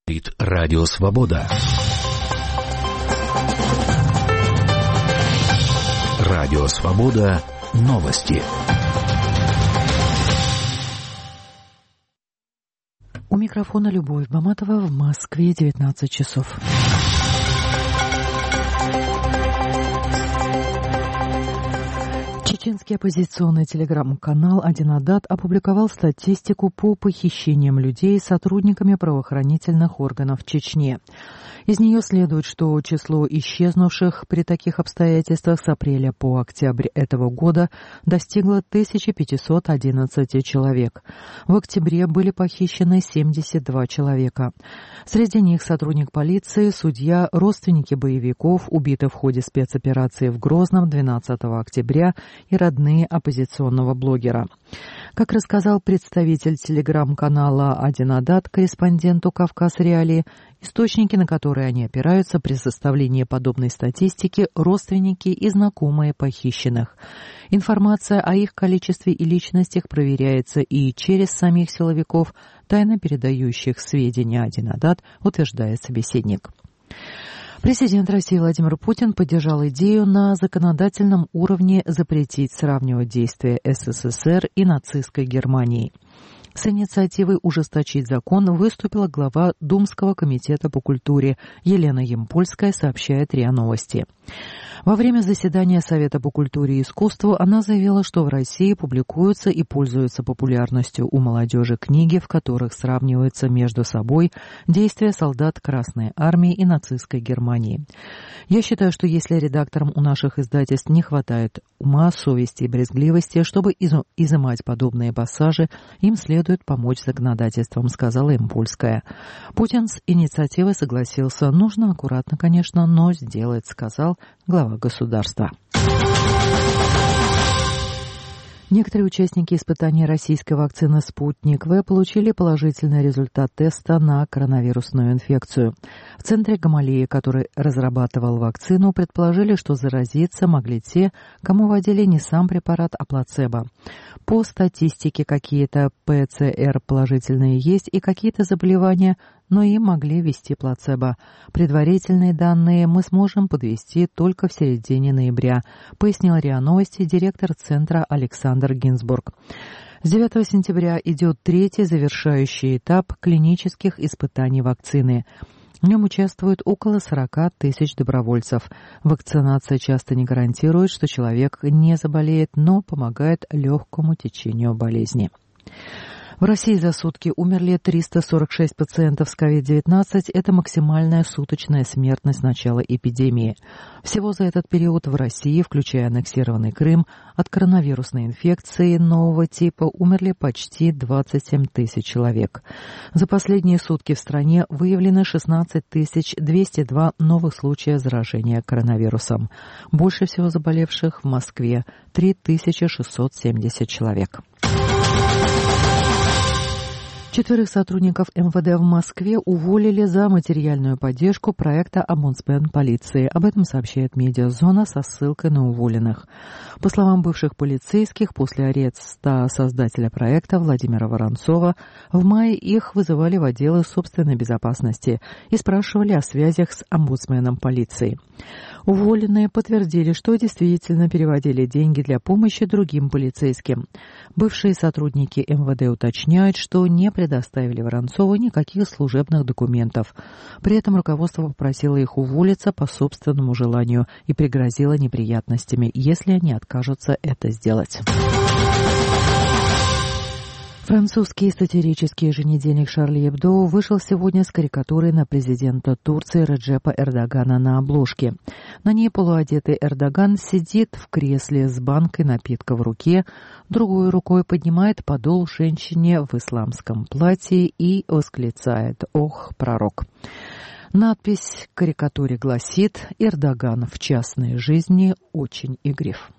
Радио Свобода. Радио Свобода. Новости. У микрофона Любовь Баматова, в Москве 19 часов. Чеченский оппозиционный телеграм-канал «Один-Адат» опубликовал статистику по похищениям людей сотрудниками правоохранительных органов Чечни. Из нее следует, что число исчезнувших при таких обстоятельствах с апреля по октябрь этого года достигло 1511 человек. В октябре были похищены 72 человека. Среди них сотрудник полиции, судья, родственники боевиков, убиты в ходе спецоперации в Грозном 12 октября и родные оппозиционного блогера. Как рассказал представитель телеграм-канала «Один-Адат» корреспонденту «Кавказ-Реалии», источники, на которые они опираются при составлении подобной статистики, родственники и знакомые похищенных. Информация о их количестве и личностях проверяется и через самих силовиков, тайно передающих сведения «Один-Адат», утверждает собеседник. Президент России Владимир Путин поддержал идею на законодательном уровне запретить сравнивать действия СССР и нацистской Германии. С инициативой ужесточить закон выступила глава Думского комитета по культуре Елена Ямпольская, сообщает РИА Новости. Во время заседания Совета по культуре и искусству она заявила, что в России публикуются и пользуются популярностью у молодежи книги, в которых сравниваются между собой действия солдат Красной Армии и нацистской Германии. Я считаю, что если редакторам у наших издательств не хватает ума, совести и брезгливости, чтобы изымать подобные пассажи, им следует помочь законодательством, сказала Ямпольская. Путин с инициативой согласился. Нужно аккуратно, конечно, но сделать, сказал глава государства. Некоторые участники испытаний российской вакцины «Спутник В» получили положительный результат теста на коронавирусную инфекцию. В центре Гамалеи, который разрабатывал вакцину, предположили, что заразиться могли те, кому вводили не сам препарат, а плацебо. По статистике какие-то ПЦР положительные есть и какие-то заболевания, но им могли ввести плацебо. Предварительные данные мы сможем подвести только в середине ноября, пояснил РИА Новости директор центра Александр Гинзбург. С 9 сентября идет третий завершающий этап клинических испытаний вакцины. В нем участвуют около 40 тысяч добровольцев. Вакцинация часто не гарантирует, что человек не заболеет, но помогает легкому течению болезни. В России за сутки умерли 346 пациентов с COVID-19. Это максимальная суточная смертность с начала эпидемии. Всего за этот период в России, включая аннексированный Крым, от коронавирусной инфекции нового типа умерли почти 27 тысяч человек. За последние сутки в стране выявлено 16 202 новых случая заражения коронавирусом. Больше всего заболевших в Москве – 3670 человек. 4 сотрудников МВД в Москве уволили за материальную поддержку проекта «Омбудсмен полиции». Об этом сообщает «Медиазона» со ссылкой на уволенных. По словам бывших полицейских, после ареста создателя проекта Владимира Воронцова в мае их вызывали в отделы собственной безопасности и спрашивали о связях с омбудсменом полиции. Уволенные подтвердили, что действительно переводили деньги для помощи другим полицейским. Бывшие сотрудники МВД уточняют, что не предоставили Воронцову никаких служебных документов. При этом руководство попросило их уволиться по собственному желанию и пригрозило неприятностями, если они откажутся это сделать. Французский сатирический еженедельник «Шарли Эбдо» вышел сегодня с карикатурой на президента Турции Реджепа Эрдогана на обложке. На ней полуодетый Эрдоган сидит в кресле с банкой напитка в руке, другой рукой поднимает подол женщине в исламском платье и восклицает «Ох, пророк!». Надпись к карикатуре гласит: «Эрдоган в частной жизни очень игрив».